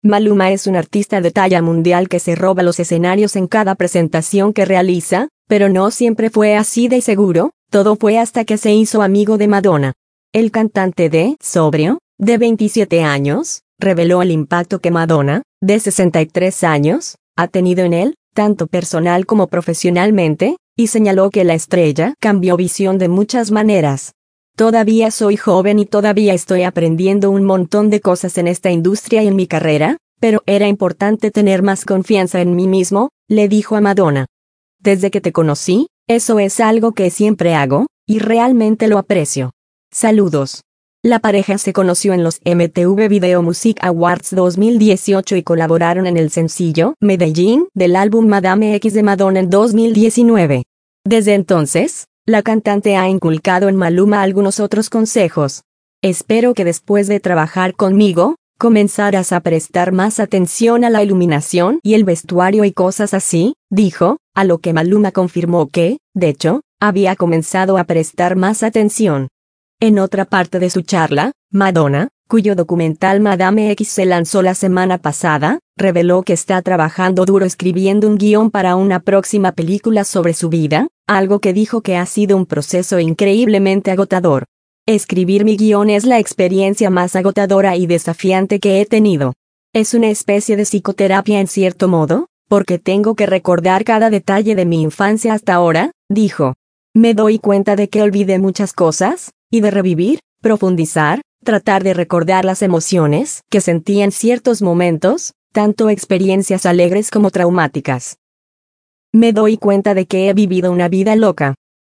Maluma es un artista de talla mundial que se roba los escenarios en cada presentación que realiza, pero no siempre fue así de seguro, todo fue hasta que se hizo amigo de Madonna. El cantante de Sobrio, de 27 años, reveló el impacto que Madonna, de 63 años, ha tenido en él, tanto personal como profesionalmente, y señaló que la estrella cambió visión de muchas maneras. Todavía soy joven y todavía estoy aprendiendo un montón de cosas en esta industria y en mi carrera, pero era importante tener más confianza en mí mismo, le dijo a Madonna. Desde que te conocí, eso es algo que siempre hago, y realmente lo aprecio. Saludos. La pareja se conoció en los MTV Video Music Awards 2018 y colaboraron en el sencillo Medellín del álbum Madame X de Madonna en 2019. Desde entonces, la cantante ha inculcado en Maluma algunos otros consejos. Espero que después de trabajar conmigo, comenzarás a prestar más atención a la iluminación y el vestuario y cosas así, dijo, a lo que Maluma confirmó que, de hecho, había comenzado a prestar más atención. En otra parte de su charla, Madonna, cuyo documental Madame X se lanzó la semana pasada, reveló que está trabajando duro escribiendo un guión para una próxima película sobre su vida, algo que dijo que ha sido un proceso increíblemente agotador. Escribir mi guión es la experiencia más agotadora y desafiante que he tenido. Es una especie de psicoterapia en cierto modo, porque tengo que recordar cada detalle de mi infancia hasta ahora, dijo. Me doy cuenta de que olvidé muchas cosas, y de revivir, profundizar, tratar de recordar las emociones que sentí en ciertos momentos, tanto experiencias alegres como traumáticas. Me doy cuenta de que he vivido una vida loca.